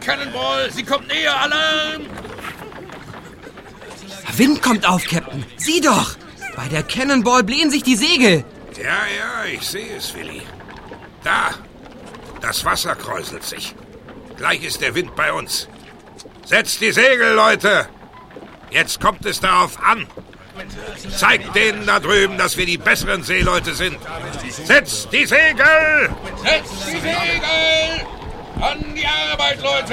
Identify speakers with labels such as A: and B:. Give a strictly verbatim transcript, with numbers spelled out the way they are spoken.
A: Cannonball! Sie kommt näher! Alarm!
B: Wind kommt auf, Captain. Sieh doch! Bei der Cannonball blähen sich die Segel.
C: Ja, ja, ich sehe es, Willi. Da! Das Wasser kräuselt sich. Gleich ist der Wind bei uns. Setzt die Segel, Leute! Jetzt kommt es darauf an. Zeigt denen da drüben, dass wir die besseren Seeleute sind. Setzt die Segel!
A: Setzt die Segel! An die Arbeit, Leute!